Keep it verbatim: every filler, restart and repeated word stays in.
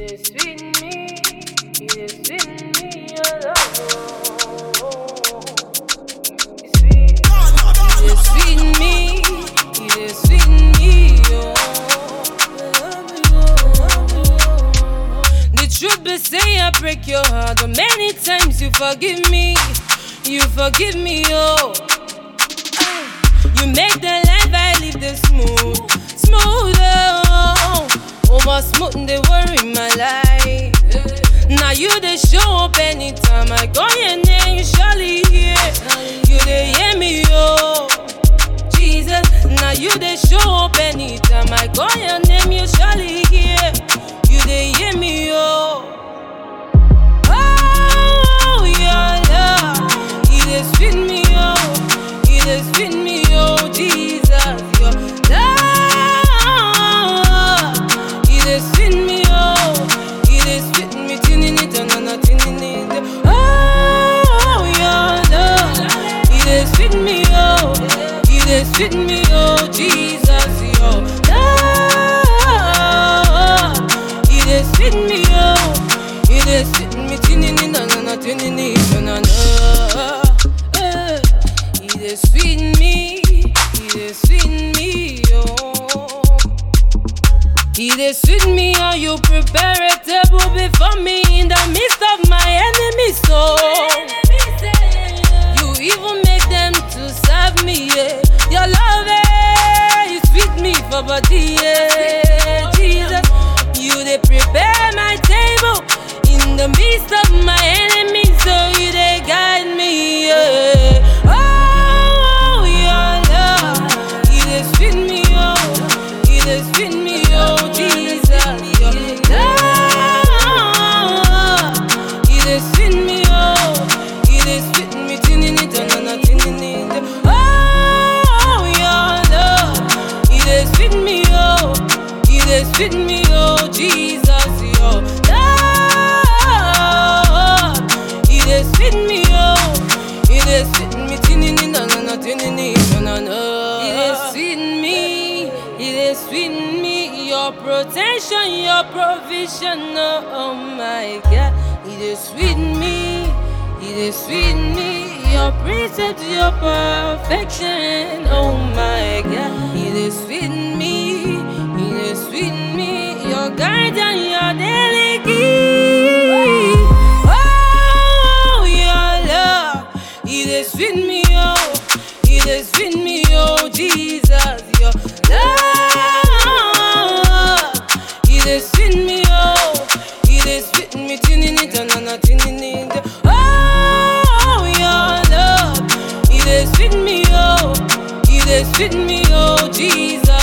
dey sweet me, you dey sweet me, your love. It's sweet, you dey sweet me, you dey sweet me, oh. The truth be say I break your heart, but many times you forgive me, you forgive me, oh. You make the life I live the smooth, smooth, oh. Over smooth, they worry my life. Now you they show up anytime I call your name, you surely hear. You they hear me, oh, Jesus. Now you they show up anytime I call your name, you surely hear. You they hear me, oh. Oh, your love, you they sweet me, oh. You they sweet me, oh, Jesus. Your love. Sweet me, oh, Jesus, yo. Lord, you dey sweet me, oh. You dey sweet me, tinini na na na tinini na na. You dey sweet me, you dey sweet me, oh. You dey sweet me, oh. You prepare a table before me in the midst of my enemies, so you even make them to serve me, yeah. Your love, eh, you sweet me for body, yeah. Jesus, you they prepare my table in the midst of my enemies, so you they guide me, yeah. Oh, your love, you they sweet me, oh, you they sweet me, oh, Jesus, your love, you they sweet me, oh, you they sweet me, tinini, tanana, tinini, oh. Sweet me, oh, you dey sweet me, oh, Jesus, yo. Lord, you dey sweet me, oh, you dey sweet me, tinini na na na, tinini na na. You dey sweet me, you dey sweet me, your protection, your provision, oh my God. You dey sweet me, you dey sweet me, your precept, your perfection, oh my God. You dey sweet me, you dey sweet me, your guidance, your daily gift. Oh, your love, you dey sweet me, oh, you dey sweet me, oh, Jesus, your love, you dey sweet me, oh, you dey sweet me, tinini, tanana, tinini, oh, your love, you dey sweet me, oh, you dey sweet me, oh, Jesus.